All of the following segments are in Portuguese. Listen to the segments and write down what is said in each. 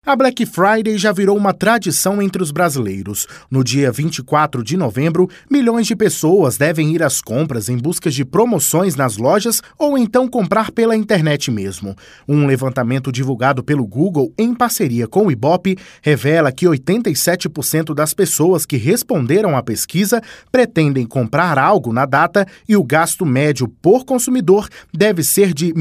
A Black Friday já virou uma tradição entre os brasileiros. No dia 24 de novembro, milhões de pessoas devem ir às compras em busca de promoções nas lojas ou então comprar pela internet mesmo. Um levantamento divulgado pelo Google em parceria com o Ibope revela que 87% das pessoas que responderam à pesquisa pretendem comprar algo na data e o gasto médio por consumidor deve ser de R$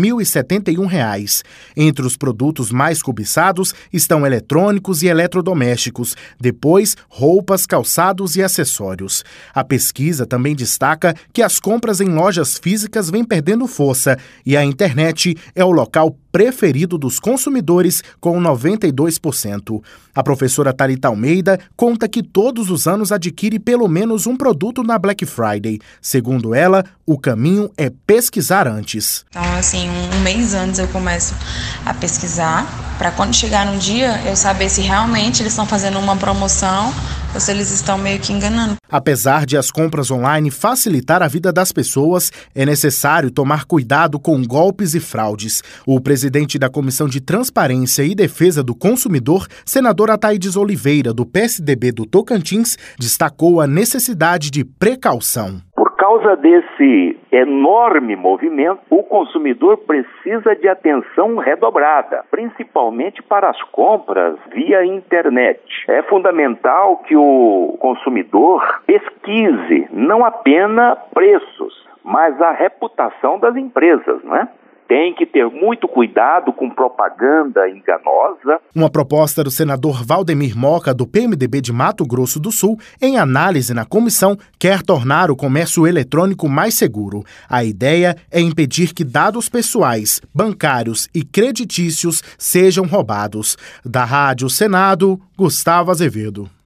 1.071. Entre os produtos mais cobiçados estão eletrônicos e eletrodomésticos, depois roupas, calçados e acessórios. A pesquisa também destaca que as compras em lojas físicas vêm perdendo força e a internet é o local preferido dos consumidores, com 92%. A professora Thalita Almeida conta que todos os anos adquire pelo menos um produto na Black Friday. Segundo ela, o caminho é pesquisar antes. Então, um mês antes eu começo a pesquisar, para quando chegar no dia eu saber se realmente eles estão fazendo uma promoção ou se eles estão meio que enganando. Apesar de as compras online facilitar a vida das pessoas, é necessário tomar cuidado com golpes e fraudes. O presidente da Comissão de Transparência e Defesa do Consumidor, senador Ataídes Oliveira, do PSDB do Tocantins, destacou a necessidade de precaução. Por causa desse enorme movimento, o consumidor precisa de atenção redobrada, principalmente para as compras via internet. É fundamental que o consumidor pesquise não apenas preços, mas a reputação das empresas, não é? Tem que ter muito cuidado com propaganda enganosa. Uma proposta do senador Valdemir Moca, do PMDB de Mato Grosso do Sul, em análise na comissão, quer tornar o comércio eletrônico mais seguro. A ideia é impedir que dados pessoais, bancários e creditícios sejam roubados. Da Rádio Senado, Gustavo Azevedo.